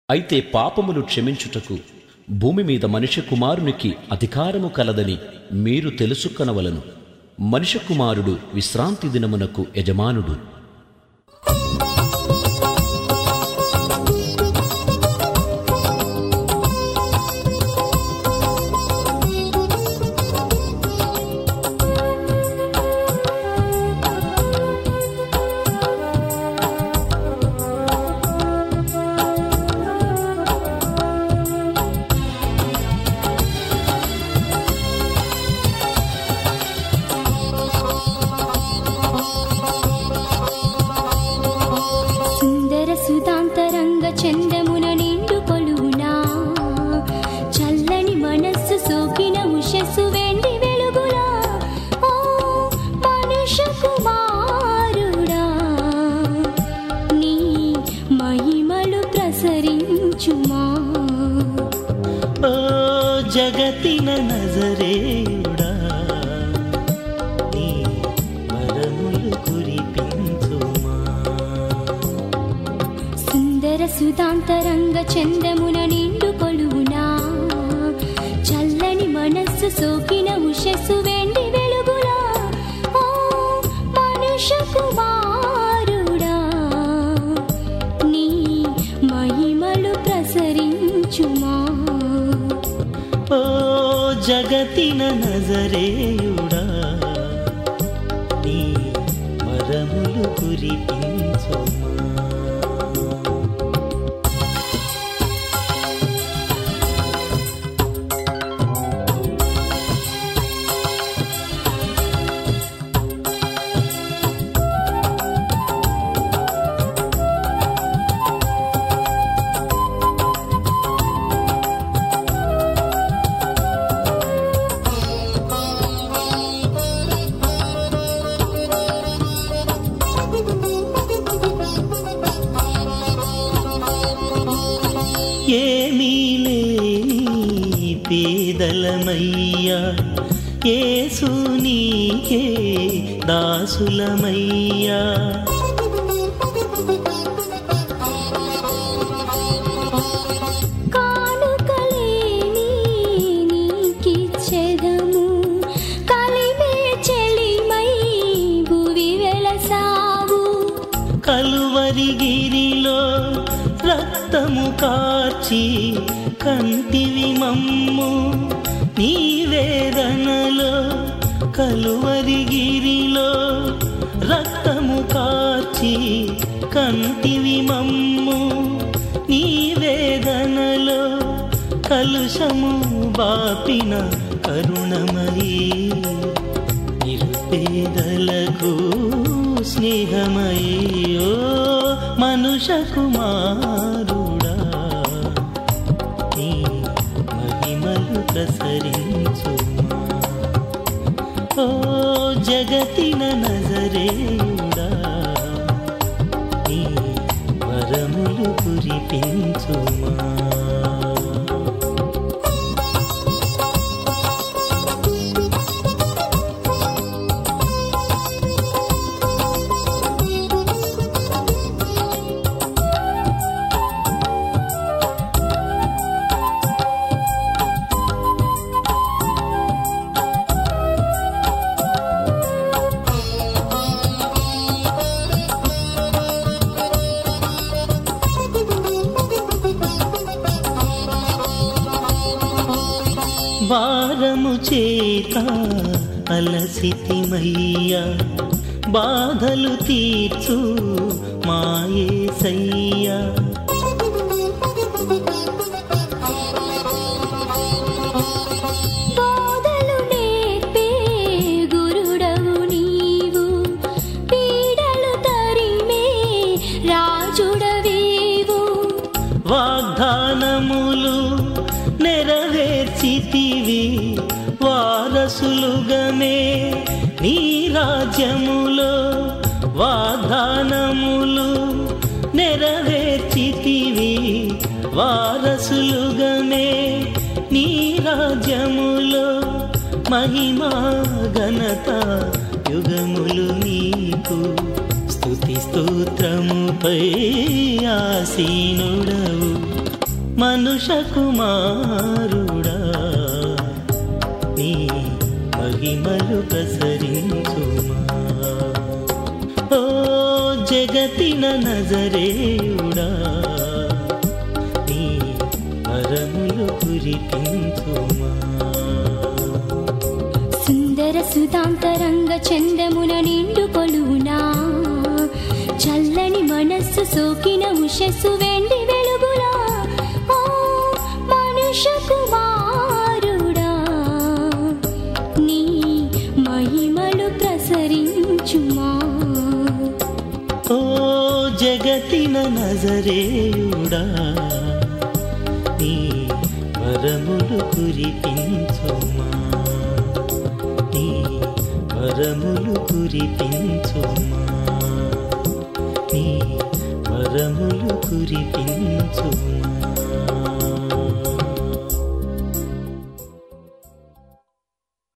అయితే పాపములు క్షమించుటకు భూమి మీద మనిషి కుమారునికి అధికారము కలదని మీరు తెలుసుకొనవలను. మనిషి కుమారుడు విశ్రాంతి దినమునకు యజమానుడు. సుధాంతరంగ చందమున నిండు కొలువునా చల్లని మనస్సు సోకిన ఉషస్సు వెండి వెలుగులా ఓ మనుష్య కుమారుడా నీ మహిమలు ప్రసరించుమా. ఓ జగతిన నజరేయుడా నీ వరములు కురిపించుమా. సుధాంతరంగ చందమున నిండు కొలువునా చల్లని మనస్సు సోకిన ఉషస్సు వెండి వెలుగులా ఓ మనుష్య కుమారుడా నీ మహిమలు ప్రసరించుమా. ఓ జగతిన నజరేయుడా నీ వరములు కురిపించుమా. ఏమీ లేని పేదలమయ్యా యేసు నీకే దాసులమయ్యా. కానుకలేని నీకిచ్చెదము కలిమే చెలిమై భువి వెలసావు. కలువరిగిరిలో రక్తము కార్చి కంటివి మమ్ము నీ వేదనలో. కలువరిగిరిలో రక్తము కార్చి కంటివి మమ్ము నీ వేదనలో. కలుషము బాపిన కరుణమయీ నిరుపేదలకు స్నేహమయ్యో మనుష కుమారుడా నీ మహిమలు ప్రసరించుమా. ఓ జగతిన నజరేయుడా నీ వరములు కురిపించుమా. భారము చేత అలసితిమయ్యా బాధలు తీర్చు మా యేసయ్యా. బోధలు నేర్పే గురుడవు నీవు పీడలు తరిమే రాజుడవేవు. వాగ్దానములు నెరవేర్చితివి వారసులుగనే నీ రాజ్యములో. వాగ్దానములు నెరవేర్చితివి వారసులుగనే నీ రాజ్యములో. మహిమా ఘనత యుగములు నీకు స్తుతి స్తోత్రముపై ఆసీనుడవు. మనుష కుమారుడా నీ మహిమలు ప్రసరించుమా ఓ జగతిన నజరేయుడా నీ వరములు కురిపించుమా సుందర సుధాంతరంగ చందమున నిండు కొలువునా చల్లని మనస్సు సోకిన ఉషస్సు వెండి వెలుగులా ఓ మనుష కుమారుడా నీ మహిమలు ప్రసరించుమా ఓ జగతిన నజరేయుడా నీ వరములు కురిపించుమా నీ వరములు కురిపించుమా నీ వరములు కురిపించుమా